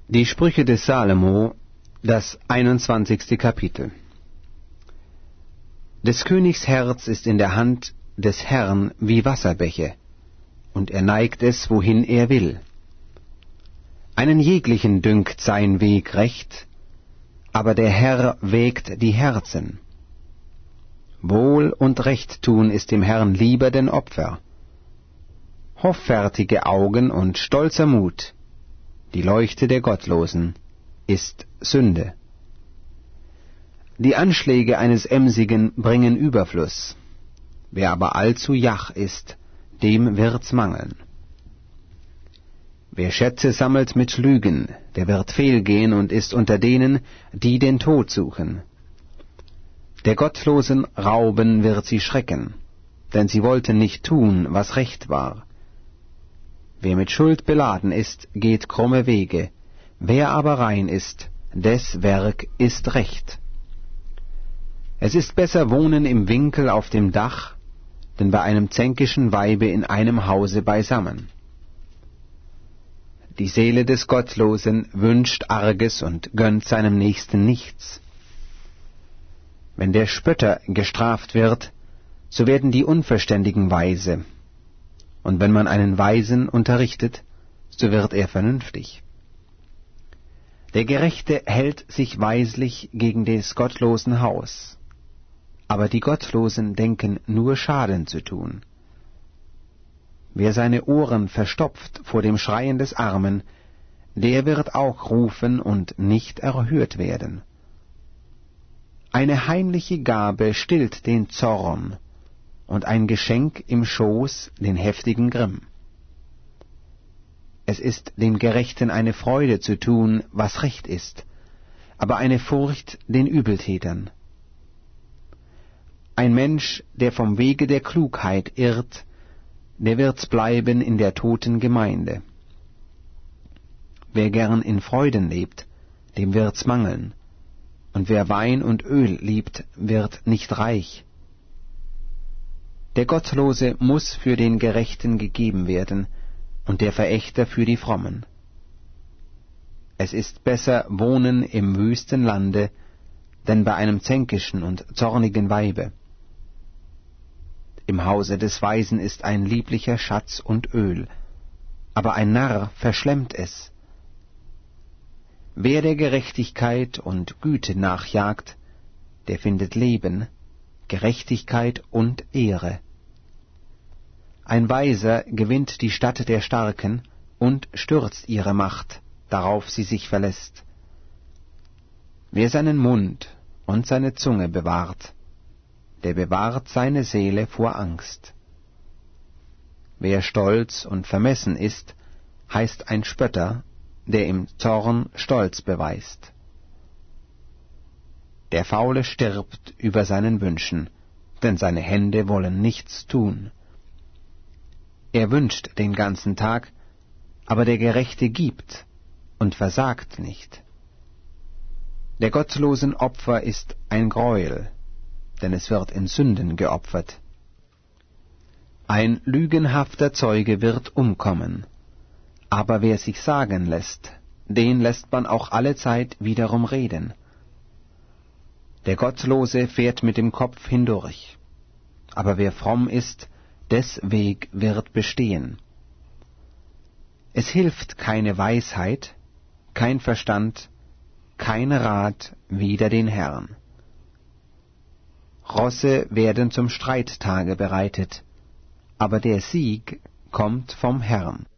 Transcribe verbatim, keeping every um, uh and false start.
Die Sprüche des Salomo, das einundzwanzigste Kapitel. Des Königs Herz ist in der Hand des Herrn wie Wasserbäche, und er neigt es, wohin er will. Einen jeglichen dünkt sein Weg recht, aber der Herr wägt die Herzen. Wohl und Recht tun ist dem Herrn lieber denn Opfer. Hoffärtige Augen und stolzer Mut, die Leuchte der Gottlosen, ist Sünde. Die Anschläge eines Emsigen bringen Überfluss. Wer aber allzu jach ist, dem wird's mangeln. Wer Schätze sammelt mit Lügen, der wird fehlgehen und ist unter denen, die den Tod suchen. Der Gottlosen Rauben wird sie schrecken, denn sie wollten nicht tun, was recht war. Wer mit Schuld beladen ist, geht krumme Wege, wer aber rein ist, des Werk ist recht. Es ist besser wohnen im Winkel auf dem Dach, denn bei einem zänkischen Weibe in einem Hause beisammen. Die Seele des Gottlosen wünscht Arges und gönnt seinem Nächsten nichts. Wenn der Spötter gestraft wird, so werden die Unverständigen weise, und wenn man einen Weisen unterrichtet, so wird er vernünftig. Der Gerechte hält sich weislich gegen des Gottlosen Haus, aber die Gottlosen denken nur Schaden zu tun. Wer seine Ohren verstopft vor dem Schreien des Armen, der wird auch rufen und nicht erhört werden. Eine heimliche Gabe stillt den Zorn, und ein Geschenk im Schoß den heftigen Grimm. Es ist dem Gerechten eine Freude zu tun, was recht ist, aber eine Furcht den Übeltätern. Ein Mensch, der vom Wege der Klugheit irrt, der wird's bleiben in der toten Gemeinde. Wer gern in Freuden lebt, dem wird's mangeln, und wer Wein und Öl liebt, wird nicht reich. Der Gottlose muß für den Gerechten gegeben werden, und der Verächter für die Frommen. Es ist besser wohnen im wüsten Lande, denn bei einem zänkischen und zornigen Weibe. Im Hause des Weisen ist ein lieblicher Schatz und Öl, aber ein Narr verschlemmt es. Wer der Gerechtigkeit und Güte nachjagt, der findet Leben, Gerechtigkeit und Ehre. Ein Weiser gewinnt die Stadt der Starken und stürzt ihre Macht, darauf sie sich verlässt. Wer seinen Mund und seine Zunge bewahrt, der bewahrt seine Seele vor Angst. Wer stolz und vermessen ist, heißt ein Spötter, der im Zorn Stolz beweist. Der Faule stirbt über seinen Wünschen, denn seine Hände wollen nichts tun. Er wünscht den ganzen Tag, aber der Gerechte gibt und versagt nicht. Der gottlosen Opfer ist ein Greuel, denn es wird in Sünden geopfert. Ein lügenhafter Zeuge wird umkommen, aber wer sich sagen lässt, den lässt man auch allezeit wiederum reden. Der Gottlose fährt mit dem Kopf hindurch, aber wer fromm ist, des Weg wird bestehen. Es hilft keine Weisheit, kein Verstand, kein Rat wider den Herrn. Rosse werden zum Streittage bereitet, aber der Sieg kommt vom Herrn.